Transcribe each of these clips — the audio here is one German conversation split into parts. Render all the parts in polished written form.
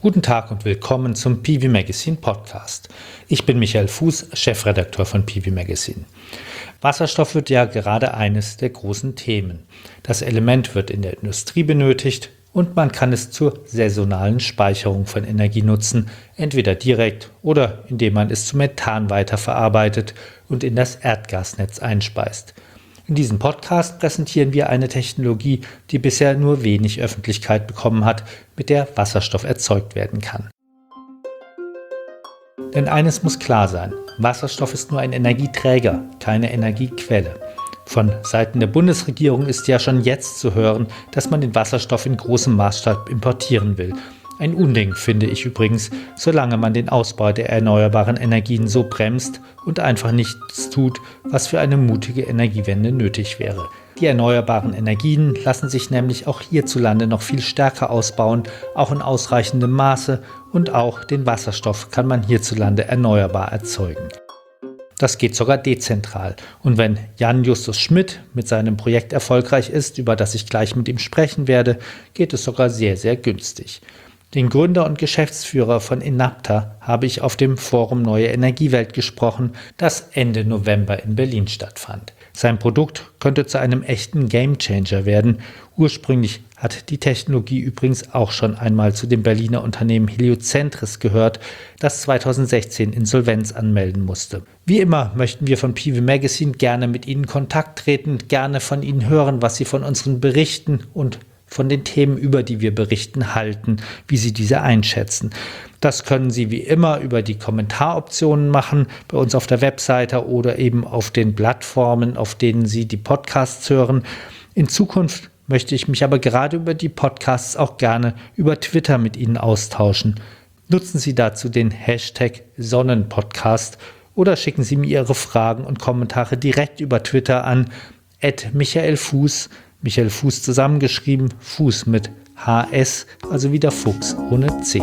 Guten Tag und willkommen zum PV Magazine Podcast. Ich bin Michael Fuß, Chefredakteur von PV Magazine. Wasserstoff wird ja gerade eines der großen Themen. Das Element wird in der Industrie benötigt und man kann es zur saisonalen Speicherung von Energie nutzen, entweder direkt oder indem man es zu Methan weiterverarbeitet und in das Erdgasnetz einspeist. In diesem Podcast präsentieren wir eine Technologie, die bisher nur wenig Öffentlichkeit bekommen hat, mit der Wasserstoff erzeugt werden kann. Denn eines muss klar sein: Wasserstoff ist nur ein Energieträger, keine Energiequelle. Von Seiten der Bundesregierung ist ja schon jetzt zu hören, dass man den Wasserstoff in großem Maßstab importieren will. Ein Unding, finde ich übrigens, solange man den Ausbau der erneuerbaren Energien so bremst und einfach nichts tut, was für eine mutige Energiewende nötig wäre. Die erneuerbaren Energien lassen sich nämlich auch hierzulande noch viel stärker ausbauen, auch in ausreichendem Maße, und auch den Wasserstoff kann man hierzulande erneuerbar erzeugen. Das geht sogar dezentral. Und wenn Jan Justus Schmidt mit seinem Projekt erfolgreich ist, über das ich gleich mit ihm sprechen werde, geht es sogar sehr, sehr günstig. Den Gründer und Geschäftsführer von Enapter habe ich auf dem Forum Neue Energiewelt gesprochen, das Ende November in Berlin stattfand. Sein Produkt könnte zu einem echten Gamechanger werden. Ursprünglich hat die Technologie übrigens auch schon einmal zu dem Berliner Unternehmen Heliocentris gehört, das 2016 Insolvenz anmelden musste. Wie immer möchten wir von PV Magazine gerne mit Ihnen in Kontakt treten, gerne von Ihnen hören, was Sie von unseren Berichten und von den Themen, über die wir berichten, halten, wie Sie diese einschätzen. Das können Sie wie immer über die Kommentaroptionen machen, bei uns auf der Webseite oder eben auf den Plattformen, auf denen Sie die Podcasts hören. In Zukunft möchte ich mich aber gerade über die Podcasts auch gerne über Twitter mit Ihnen austauschen. Nutzen Sie dazu den Hashtag Sonnenpodcast oder schicken Sie mir Ihre Fragen und Kommentare direkt über Twitter an @michaelfuß, Michael Fuß zusammengeschrieben, Fuß mit HS, also wieder Fuchs ohne C.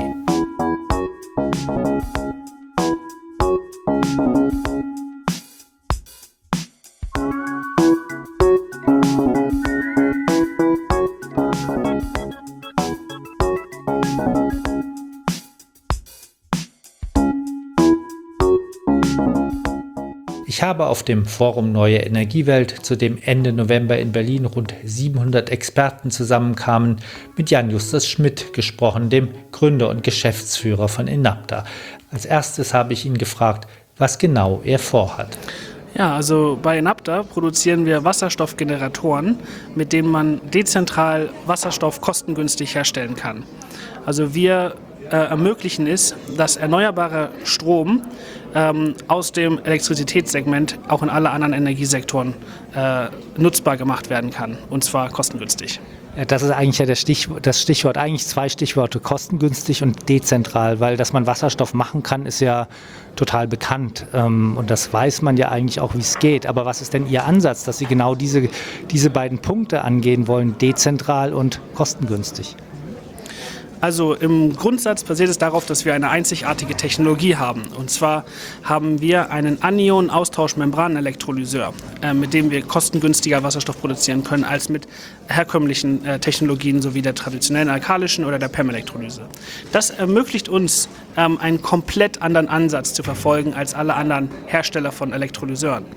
Ich habe auf dem Forum Neue Energiewelt, zu dem Ende November in Berlin rund 700 Experten zusammenkamen, mit Jan Justus Schmidt gesprochen, dem Gründer und Geschäftsführer von Enapter. Als erstes habe ich ihn gefragt, was genau er vorhat. Ja, also bei Enapter produzieren wir Wasserstoffgeneratoren, mit denen man dezentral Wasserstoff kostengünstig herstellen kann. Also wir ermöglichen es, dass erneuerbarer Strom aus dem Elektrizitätssegment auch in alle anderen Energiesektoren nutzbar gemacht werden kann, und zwar kostengünstig. Das ist eigentlich ja das Stichwort, eigentlich zwei Stichworte, kostengünstig und dezentral, weil dass man Wasserstoff machen kann, ist ja total bekannt und das weiß man ja eigentlich auch, wie es geht. Aber was ist denn Ihr Ansatz, dass Sie genau diese beiden Punkte angehen wollen, dezentral und kostengünstig? Also im Grundsatz basiert es darauf, dass wir eine einzigartige Technologie haben. Und zwar haben wir einen Anion-Austauschmembranelektrolyseur, mit dem wir kostengünstiger Wasserstoff produzieren können als mit herkömmlichen Technologien sowie der traditionellen alkalischen oder der PEM-Elektrolyse. Das ermöglicht uns, einen komplett anderen Ansatz zu verfolgen als alle anderen Hersteller von Elektrolyseuren.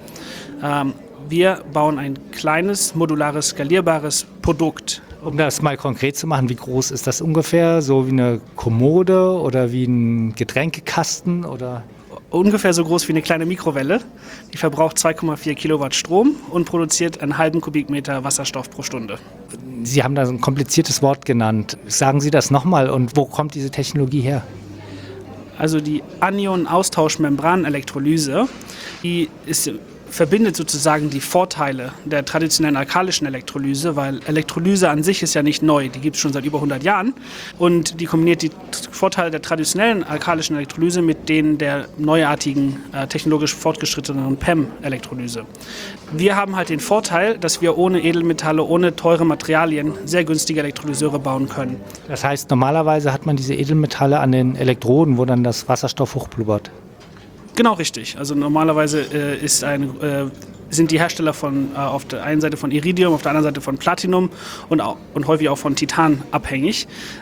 Wir bauen ein kleines, modulares, skalierbares Produkt. Um das mal konkret zu machen, wie groß ist das ungefähr? So wie eine Kommode oder wie ein Getränkekasten? Oder? Ungefähr so groß wie eine kleine Mikrowelle. Die verbraucht 2,4 Kilowatt Strom und produziert einen halben Kubikmeter Wasserstoff pro Stunde. Sie haben da so ein kompliziertes Wort genannt. Sagen Sie das nochmal und wo kommt diese Technologie her? Also die Anion-Austauschmembranelektrolyse, die verbindet sozusagen die Vorteile der traditionellen alkalischen Elektrolyse, weil Elektrolyse an sich ist ja nicht neu, die gibt es schon seit über 100 Jahren und die kombiniert die Vorteile der traditionellen alkalischen Elektrolyse mit denen der neuartigen, technologisch fortgeschrittenen PEM-Elektrolyse. Wir haben halt den Vorteil, dass wir ohne Edelmetalle, ohne teure Materialien sehr günstige Elektrolyseure bauen können. Das heißt, normalerweise hat man diese Edelmetalle an den Elektroden, wo dann das Wasserstoff hochblubbert. Genau richtig. Also normalerweise sind die Hersteller auf der einen Seite von Iridium, auf der anderen Seite von Platinum und häufig auch von Titan abhängig.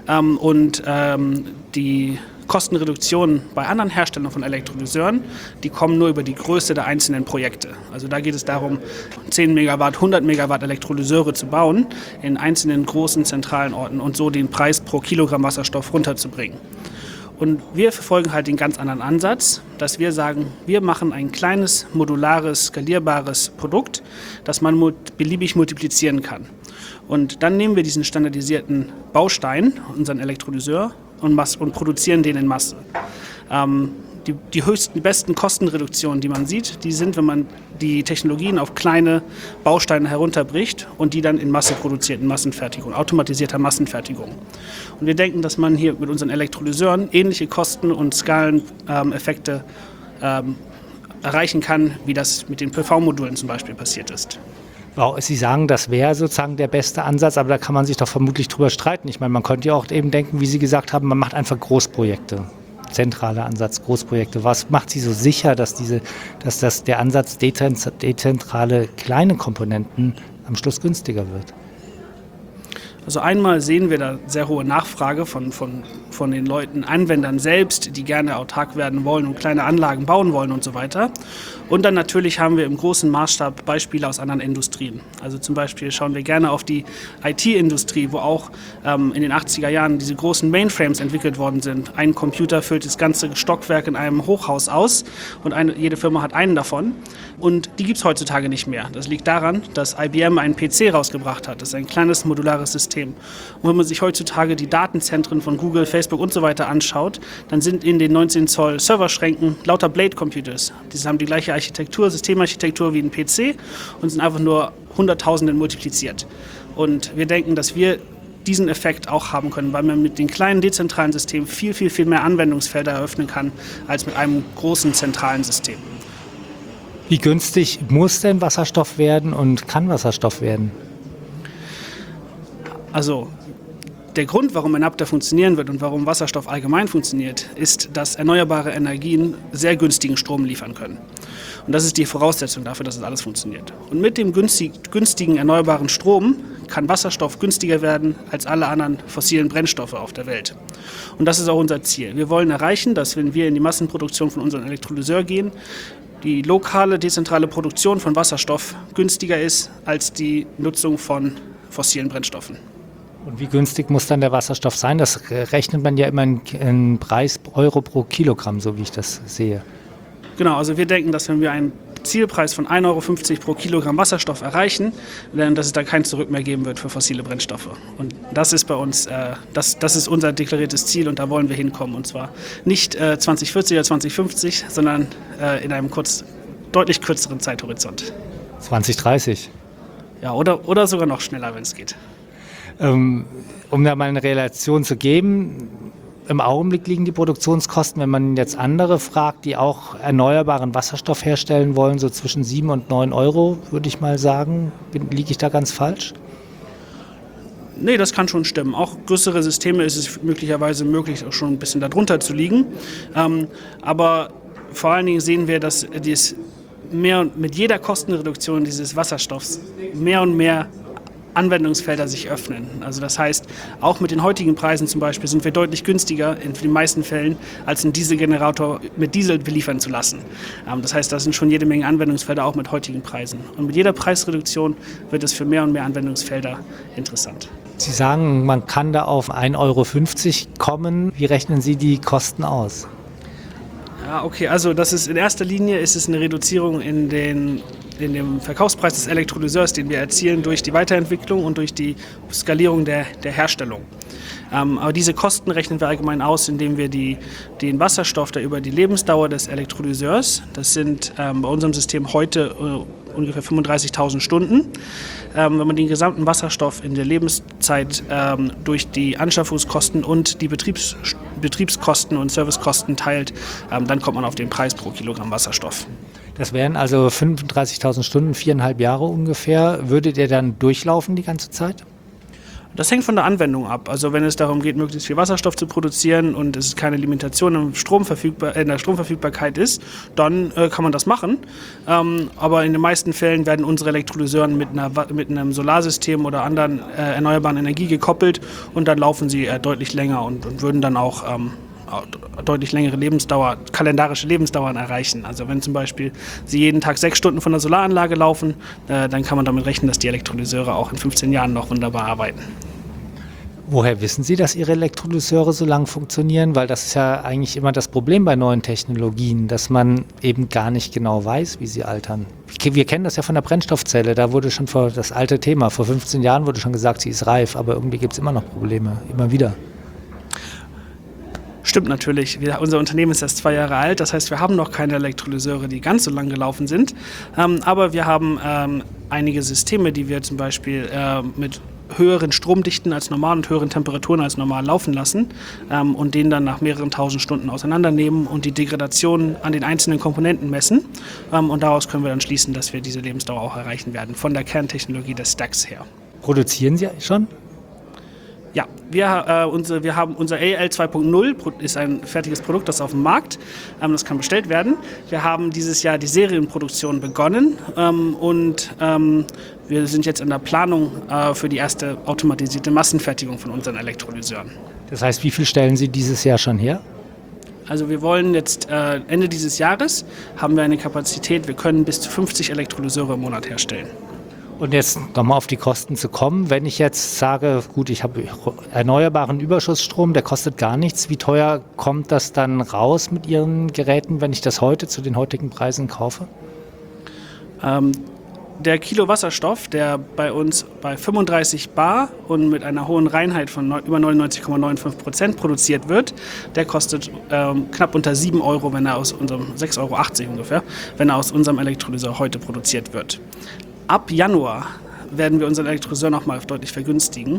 Die Kostenreduktionen bei anderen Herstellern von Elektrolyseuren, die kommen nur über die Größe der einzelnen Projekte. Also da geht es darum, 10 Megawatt, 100 Megawatt Elektrolyseure zu bauen in einzelnen großen zentralen Orten und so den Preis pro Kilogramm Wasserstoff runterzubringen. Und wir verfolgen halt den ganz anderen Ansatz, dass wir sagen, wir machen ein kleines, modulares, skalierbares Produkt, das man beliebig multiplizieren kann. Und dann nehmen wir diesen standardisierten Baustein, unseren Elektrolyseur, und produzieren den in Masse. Die besten Kostenreduktionen, die man sieht, die sind, wenn man die Technologien auf kleine Bausteine herunterbricht und die dann in Masse produziert, in Massenfertigung, automatisierter Massenfertigung. Und wir denken, dass man hier mit unseren Elektrolyseuren ähnliche Kosten- und Skaleneffekte erreichen kann, wie das mit den PV-Modulen zum Beispiel passiert ist. Sie sagen, das wäre sozusagen der beste Ansatz, aber da kann man sich doch vermutlich drüber streiten. Ich meine, man könnte ja auch eben denken, wie Sie gesagt haben, man macht einfach Großprojekte. Zentraler Ansatz, Großprojekte. Was macht Sie so sicher, dass der Ansatz dezentrale kleine Komponenten am Schluss günstiger wird? Also einmal sehen wir da sehr hohe Nachfrage von den Leuten, Anwendern selbst, die gerne autark werden wollen und kleine Anlagen bauen wollen und so weiter. Und dann natürlich haben wir im großen Maßstab Beispiele aus anderen Industrien. Also zum Beispiel schauen wir gerne auf die IT-Industrie, wo auch in den 80er Jahren diese großen Mainframes entwickelt worden sind. Ein Computer füllt das ganze Stockwerk in einem Hochhaus aus und jede Firma hat einen davon. Und die gibt es heutzutage nicht mehr. Das liegt daran, dass IBM einen PC rausgebracht hat. Das ist ein kleines modulares System. Und wenn man sich heutzutage die Datenzentren von Google, Facebook und so weiter anschaut, dann sind in den 19 Zoll Serverschränken lauter Blade-Computers. Die haben die gleiche Architektur, Systemarchitektur wie ein PC und sind einfach nur Hunderttausenden multipliziert. Und wir denken, dass wir diesen Effekt auch haben können, weil man mit den kleinen dezentralen Systemen viel, viel, viel mehr Anwendungsfelder eröffnen kann, als mit einem großen zentralen System. Wie günstig muss denn Wasserstoff werden und kann Wasserstoff werden? Also der Grund, warum Enapter funktionieren wird und warum Wasserstoff allgemein funktioniert, ist, dass erneuerbare Energien sehr günstigen Strom liefern können. Und das ist die Voraussetzung dafür, dass es alles funktioniert. Und mit dem günstigen erneuerbaren Strom kann Wasserstoff günstiger werden als alle anderen fossilen Brennstoffe auf der Welt. Und das ist auch unser Ziel. Wir wollen erreichen, dass wenn wir in die Massenproduktion von unserem Elektrolyseur gehen, die lokale, dezentrale Produktion von Wasserstoff günstiger ist als die Nutzung von fossilen Brennstoffen. Und wie günstig muss dann der Wasserstoff sein? Das rechnet man ja immer in Preis Euro pro Kilogramm, so wie ich das sehe. Genau, also wir denken, dass wenn wir einen Zielpreis von 1,50 € pro Kilogramm Wasserstoff erreichen, dass es da kein Zurück mehr geben wird für fossile Brennstoffe. Und das ist bei uns, das ist unser deklariertes Ziel und da wollen wir hinkommen. Und zwar nicht 2040 oder 2050, sondern in einem deutlich kürzeren Zeithorizont. 2030? Ja, oder sogar noch schneller, wenn es geht. Um da mal eine Relation zu geben, im Augenblick liegen die Produktionskosten, wenn man jetzt andere fragt, die auch erneuerbaren Wasserstoff herstellen wollen, so zwischen 7 und 9 €, würde ich mal sagen. Liege ich da ganz falsch? Nee, das kann schon stimmen. Auch größere Systeme ist es möglicherweise möglich, auch schon ein bisschen darunter zu liegen. Aber vor allen Dingen sehen wir, dass mit jeder Kostenreduktion dieses Wasserstoffs mehr und mehr Anwendungsfelder sich öffnen. Also das heißt, auch mit den heutigen Preisen zum Beispiel sind wir deutlich günstiger in den meisten Fällen, als einen Dieselgenerator mit Diesel beliefern zu lassen. Das heißt, da sind schon jede Menge Anwendungsfelder auch mit heutigen Preisen. Und mit jeder Preisreduktion wird es für mehr und mehr Anwendungsfelder interessant. Sie sagen, man kann da auf 1,50 € kommen. Wie rechnen Sie die Kosten aus? Ja, okay, also das ist in erster Linie ist es eine Reduzierung in dem Verkaufspreis des Elektrolyseurs, den wir erzielen durch die Weiterentwicklung und durch die Skalierung der Herstellung. Aber diese Kosten rechnen wir allgemein aus, indem wir den Wasserstoff, der über die Lebensdauer des Elektrolyseurs, das sind bei unserem System heute ungefähr 35.000 Stunden, wenn man den gesamten Wasserstoff in der Lebenszeit durch die Anschaffungskosten und die Betriebskosten und Servicekosten teilt, dann kommt man auf den Preis pro Kilogramm Wasserstoff. Das wären also 35.000 Stunden, 4,5 Jahre ungefähr. Würde der dann durchlaufen die ganze Zeit? Das hängt von der Anwendung ab. Also wenn es darum geht, möglichst viel Wasserstoff zu produzieren und es keine Limitation in der Stromverfügbarkeit ist, dann kann man das machen. Aber in den meisten Fällen werden unsere Elektrolyseuren mit einem Solarsystem oder anderen erneuerbaren Energie gekoppelt und dann laufen sie deutlich länger und würden dann auch deutlich längere kalendarische Lebensdauern erreichen. Also wenn zum Beispiel Sie jeden Tag 6 Stunden von der Solaranlage laufen, dann kann man damit rechnen, dass die Elektrolyseure auch in 15 Jahren noch wunderbar arbeiten. Woher wissen Sie, dass Ihre Elektrolyseure so lang funktionieren? Weil das ist ja eigentlich immer das Problem bei neuen Technologien, dass man eben gar nicht genau weiß, wie sie altern. Wir kennen das ja von der Brennstoffzelle, da wurde schon das alte Thema, vor 15 Jahren wurde schon gesagt, sie ist reif, aber irgendwie gibt es immer noch Probleme, immer wieder. Stimmt natürlich. Unser Unternehmen ist erst 2 Jahre alt, das heißt, wir haben noch keine Elektrolyseure, die ganz so lang gelaufen sind. Aber wir haben einige Systeme, die wir zum Beispiel mit höheren Stromdichten als normal und höheren Temperaturen als normal laufen lassen und den dann nach mehreren tausend Stunden auseinandernehmen und die Degradation an den einzelnen Komponenten messen. Und daraus können wir dann schließen, dass wir diese Lebensdauer auch erreichen werden, von der Kerntechnologie des Stacks her. Produzieren Sie schon? Ja, wir haben unser AL 2.0 ist ein fertiges Produkt, das auf dem Markt. Das kann bestellt werden. Wir haben dieses Jahr die Serienproduktion begonnen und wir sind jetzt in der Planung für die erste automatisierte Massenfertigung von unseren Elektrolyseuren. Das heißt, wie viel stellen Sie dieses Jahr schon her? Also wir wollen jetzt Ende dieses Jahres haben wir eine Kapazität, wir können bis zu 50 Elektrolyseure im Monat herstellen. Und jetzt nochmal auf die Kosten zu kommen, wenn ich jetzt sage, gut, ich habe erneuerbaren Überschussstrom, der kostet gar nichts, wie teuer kommt das dann raus mit Ihren Geräten, wenn ich das heute zu den heutigen Preisen kaufe? Der Kilo Wasserstoff, der bei uns bei 35 bar und mit einer hohen Reinheit von über 99,95% produziert wird, der kostet knapp unter 7 Euro, wenn er aus unserem 6,80 Euro ungefähr, wenn er aus unserem Elektrolyseur heute produziert wird. Ab Januar werden wir unseren Elektrolyseur nochmal deutlich vergünstigen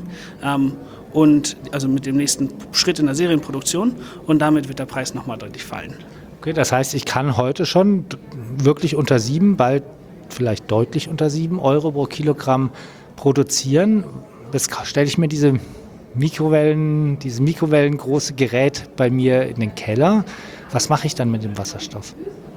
und also mit dem nächsten Schritt in der Serienproduktion und damit wird der Preis nochmal deutlich fallen. Okay, das heißt, ich kann heute schon wirklich unter 7, bald vielleicht deutlich unter 7 Euro pro Kilogramm produzieren. Das stelle ich mir dieses mikrowellengroße Gerät bei mir in den Keller. Was mache ich dann mit dem Wasserstoff?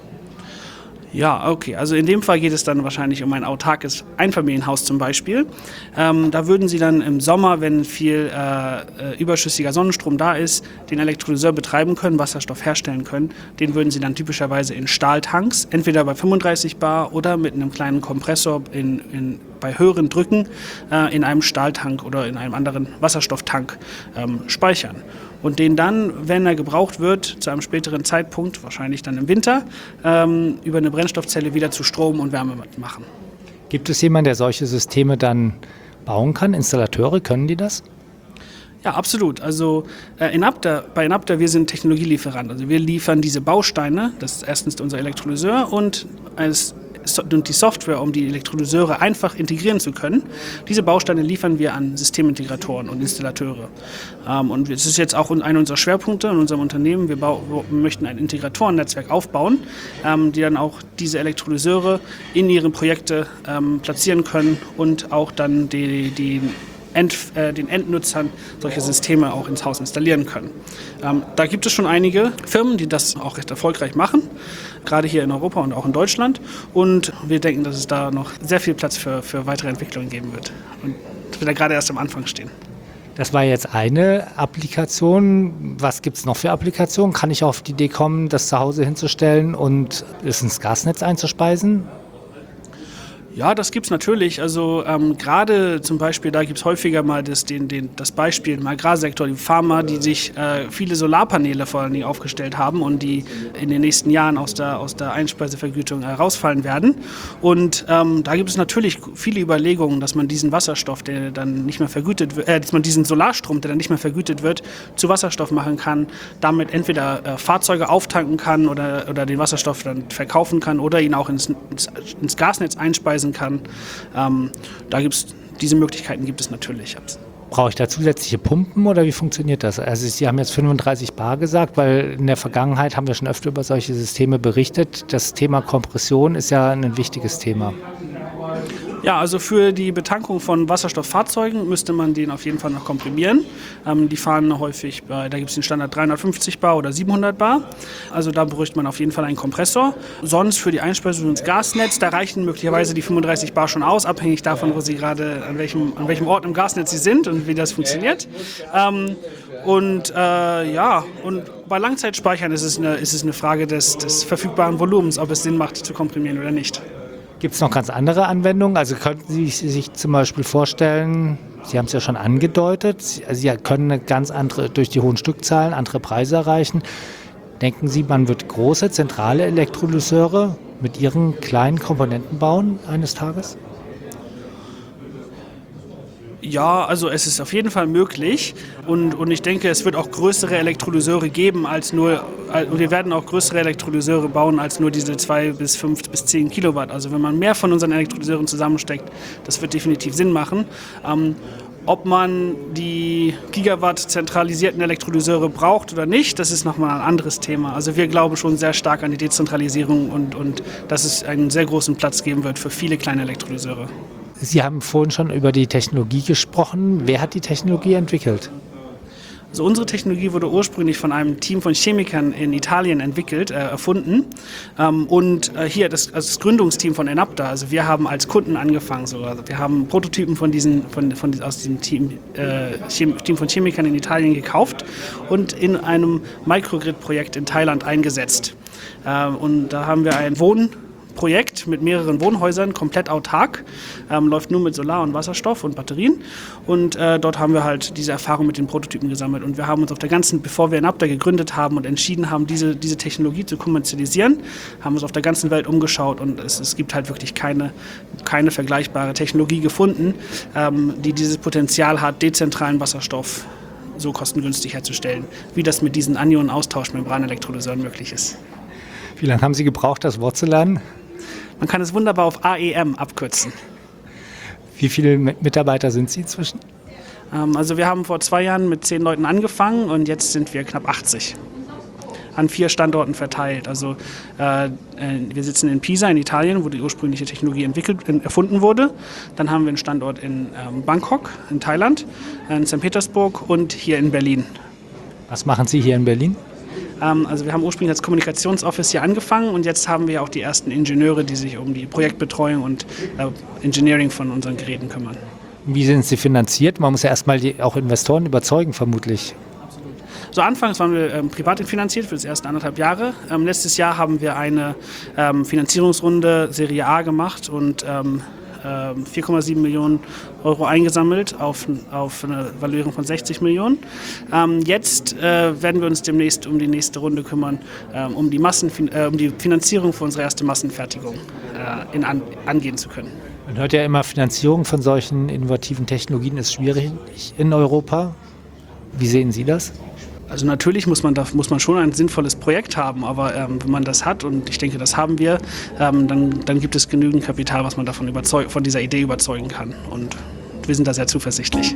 Ja, okay. Also in dem Fall geht es dann wahrscheinlich um ein autarkes Einfamilienhaus zum Beispiel. Da würden Sie dann im Sommer, wenn viel überschüssiger Sonnenstrom da ist, den Elektrolyseur betreiben können, Wasserstoff herstellen können. Den würden Sie dann typischerweise in Stahltanks, entweder bei 35 bar oder mit einem kleinen Kompressor bei höheren Drücken in einem Stahltank oder in einem anderen Wasserstofftank speichern. Und den dann, wenn er gebraucht wird, zu einem späteren Zeitpunkt, wahrscheinlich dann im Winter, über eine Brennstoffzelle wieder zu Strom und Wärme machen. Gibt es jemanden, der solche Systeme dann bauen kann? Installateure, können die das? Ja, absolut. Also bei Inapter, wir sind Technologielieferant. Also wir liefern diese Bausteine, das ist erstens unser Elektrolyseur und die Software, um die Elektrolyseure einfach integrieren zu können. Diese Bausteine liefern wir an Systemintegratoren und Installateure. Und es ist jetzt auch einer unserer Schwerpunkte in unserem Unternehmen. Wir möchten ein Integratorennetzwerk aufbauen, die dann auch diese Elektrolyseure in ihre Projekte platzieren können und auch dann den Endnutzern solche Systeme auch ins Haus installieren können. Da gibt es schon einige Firmen, die das auch recht erfolgreich machen, gerade hier in Europa und auch in Deutschland. Und wir denken, dass es da noch sehr viel Platz für weitere Entwicklungen geben wird. Und wir da gerade erst am Anfang stehen. Das war jetzt eine Applikation. Was gibt es noch für Applikationen? Kann ich auf die Idee kommen, das zu Hause hinzustellen und es ins Gasnetz einzuspeisen? Ja, das gibt's natürlich. Also gerade zum Beispiel, da gibt's häufiger mal das Beispiel im Agrarsektor, die Farmer, die sich viele Solarpaneele vor allem aufgestellt haben und die in den nächsten Jahren aus der Einspeisevergütung herausfallen werden. Und da gibt es natürlich viele Überlegungen, dass man diesen Wasserstoff, der dann nicht mehr vergütet wird, dass man diesen Solarstrom, der dann nicht mehr vergütet wird, zu Wasserstoff machen kann, damit entweder Fahrzeuge auftanken kann oder den Wasserstoff dann verkaufen kann oder ihn auch ins Gasnetz einspeisen kann. Diese Möglichkeiten gibt es natürlich. Brauche ich da zusätzliche Pumpen oder wie funktioniert das? Also Sie haben jetzt 35 bar gesagt, weil in der Vergangenheit haben wir schon öfter über solche Systeme berichtet. Das Thema Kompression ist ja ein wichtiges Thema. Ja, also für die Betankung von Wasserstofffahrzeugen müsste man den auf jeden Fall noch komprimieren. Die fahren häufig, da gibt es den Standard 350 Bar oder 700 Bar. Also da bräuchte man auf jeden Fall einen Kompressor. Sonst für die Einspeisung ins Gasnetz, da reichen möglicherweise die 35 Bar schon aus, abhängig davon, wo Sie gerade, an welchem Ort im Gasnetz Sie sind und wie das funktioniert. Und bei Langzeitspeichern ist es eine Frage des verfügbaren Volumens, ob es Sinn macht, zu komprimieren oder nicht. Gibt es noch ganz andere Anwendungen? Also könnten Sie sich zum Beispiel vorstellen, Sie haben es ja schon angedeutet, Sie können eine ganz andere, durch die hohen Stückzahlen, andere Preise erreichen. Denken Sie, man wird große zentrale Elektrolyseure mit Ihren kleinen Komponenten bauen eines Tages? Ja, also es ist auf jeden Fall möglich und ich denke, es wird auch größere Elektrolyseure geben als nur, wir werden auch größere Elektrolyseure bauen als nur diese 2 bis 5 bis 10 Kilowatt. Also wenn man mehr von unseren Elektrolyseuren zusammensteckt, das wird definitiv Sinn machen. Ob man die Gigawatt zentralisierten Elektrolyseure braucht oder nicht, das ist nochmal ein anderes Thema. Also wir glauben schon sehr stark an die Dezentralisierung und dass es einen sehr großen Platz geben wird für viele kleine Elektrolyseure. Sie haben vorhin schon über die Technologie gesprochen. Wer hat die Technologie entwickelt? Also unsere Technologie wurde ursprünglich von einem Team von Chemikern in Italien erfunden. Hier das Gründungsteam von Enapta, also wir haben als Kunden angefangen. Also wir haben Prototypen aus diesem Team von Chemikern in Italien gekauft und in einem Microgrid-Projekt in Thailand eingesetzt. Und da haben wir ein Wohnprojekt mit mehreren Wohnhäusern, komplett autark, läuft nur mit Solar und Wasserstoff und Batterien und dort haben wir halt diese Erfahrung mit den Prototypen gesammelt und wir haben uns bevor wir Enapta gegründet haben und entschieden haben, diese Technologie zu kommerzialisieren, haben uns auf der ganzen Welt umgeschaut und es gibt halt wirklich keine vergleichbare Technologie gefunden, die dieses Potenzial hat, dezentralen Wasserstoff so kostengünstig herzustellen, wie das mit diesen Anionen-Austauschmembran-Elektrolyseuren möglich ist. Wie lange haben Sie gebraucht, das Wort zu lernen? Man kann es wunderbar auf AEM abkürzen. Wie viele Mitarbeiter sind Sie inzwischen? Also wir haben vor 2 Jahren mit 10 Leuten angefangen und jetzt sind wir knapp 80. An 4 Standorten verteilt. Also wir sitzen in Pisa in Italien, wo die ursprüngliche Technologie erfunden wurde. Dann haben wir einen Standort in Bangkok in Thailand, in St. Petersburg und hier in Berlin. Was machen Sie hier in Berlin? Also wir haben ursprünglich als Kommunikationsoffice hier angefangen und jetzt haben wir auch die ersten Ingenieure, die sich um die Projektbetreuung und Engineering von unseren Geräten kümmern. Wie sind Sie finanziert? Man muss ja erstmal auch Investoren überzeugen, vermutlich. So anfangs waren wir privat finanziert für das ersten 1,5 Jahre. Letztes Jahr haben wir eine Finanzierungsrunde Serie A gemacht und 4,7 Millionen Euro eingesammelt auf eine Valuierung von 60 Millionen. Jetzt werden wir uns demnächst um die nächste Runde kümmern, um die Finanzierung für unsere erste Massenfertigung angehen zu können. Man hört ja immer, Finanzierung von solchen innovativen Technologien ist schwierig in Europa. Wie sehen Sie das? Also natürlich muss man schon ein sinnvolles Projekt haben, aber wenn man das hat, und ich denke, das haben wir, dann gibt es genügend Kapital, was man von dieser Idee überzeugen kann. Und wir sind da sehr zuversichtlich.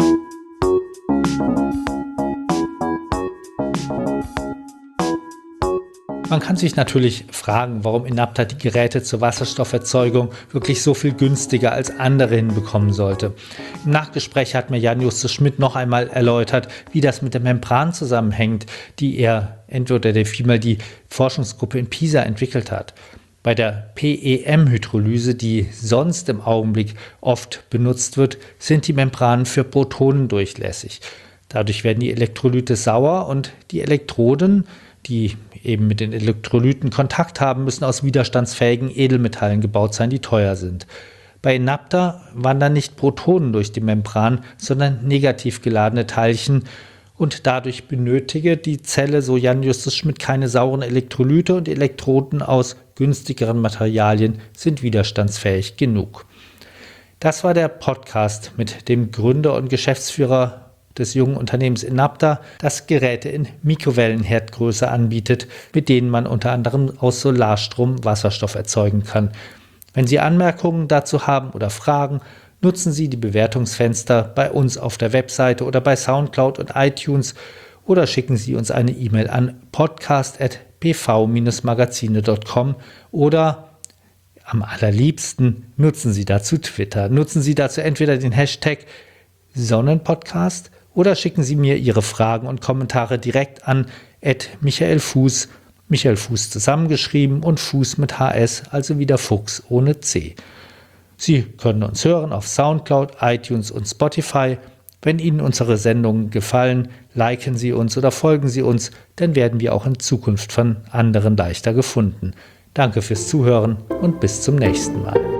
Man kann sich natürlich fragen, warum Enapta die Geräte zur Wasserstofferzeugung wirklich so viel günstiger als andere hinbekommen sollte. Im Nachgespräch hat mir Jan-Justus Schmidt noch einmal erläutert, wie das mit der Membran zusammenhängt, die vielmehr die Forschungsgruppe in Pisa entwickelt hat. Bei der PEM-Hydrolyse, die sonst im Augenblick oft benutzt wird, sind die Membranen für Protonen durchlässig. Dadurch werden die Elektrolyte sauer und die Elektroden, die eben mit den Elektrolyten Kontakt haben, müssen aus widerstandsfähigen Edelmetallen gebaut sein, die teuer sind. Bei Enapta wandern nicht Protonen durch die Membran, sondern negativ geladene Teilchen und dadurch benötige die Zelle, so Jan-Justus Schmidt, keine sauren Elektrolyte und Elektroden aus günstigeren Materialien sind widerstandsfähig genug. Das war der Podcast mit dem Gründer und Geschäftsführer des jungen Unternehmens Enapta, das Geräte in Mikrowellenherdgröße anbietet, mit denen man unter anderem aus Solarstrom Wasserstoff erzeugen kann. Wenn Sie Anmerkungen dazu haben oder Fragen, nutzen Sie die Bewertungsfenster bei uns auf der Webseite oder bei Soundcloud und iTunes oder schicken Sie uns eine E-Mail an podcast@pv-magazine.com oder am allerliebsten nutzen Sie dazu Twitter. Nutzen Sie dazu entweder den Hashtag Sonnenpodcast oder schicken Sie mir Ihre Fragen und Kommentare direkt an @michaelfuß, Michael Fuß zusammengeschrieben und Fuß mit HS, also wieder Fuchs ohne C. Sie können uns hören auf Soundcloud, iTunes und Spotify. Wenn Ihnen unsere Sendungen gefallen, liken Sie uns oder folgen Sie uns, dann werden wir auch in Zukunft von anderen leichter gefunden. Danke fürs Zuhören und bis zum nächsten Mal.